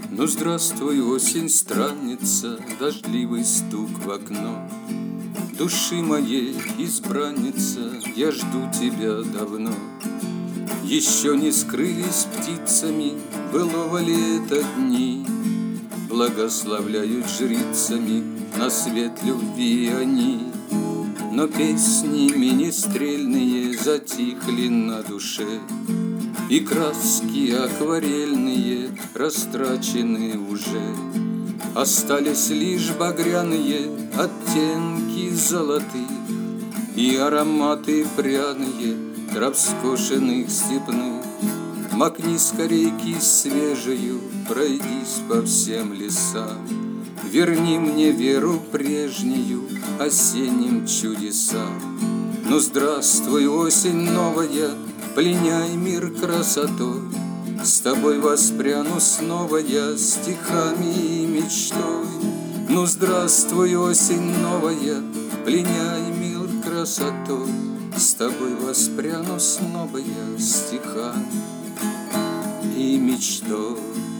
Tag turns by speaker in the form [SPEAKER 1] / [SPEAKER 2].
[SPEAKER 1] Ну, здравствуй, осень, странница, дождливый стук в окно. Души моей избранница, я жду тебя давно. Еще не скрылись птицами былого лета дни, благословляют жрицами на свет любви они. Но песни министрельные затихли на душе, и краски акварельные растрачены уже. Остались лишь багряные оттенки золотых и ароматы пряные трав скошенных степных. Макни скорей кисть свежею, пройдись по всем лесам, верни мне веру прежнюю осенним чудесам. Ну, здравствуй, осень новая, пленяй мир красотой. С тобой воспряну снова я стихами и мечтой. Ну, здравствуй, осень новая, пленяй мир красотой. С тобой воспряну снова я стихами и мечтой.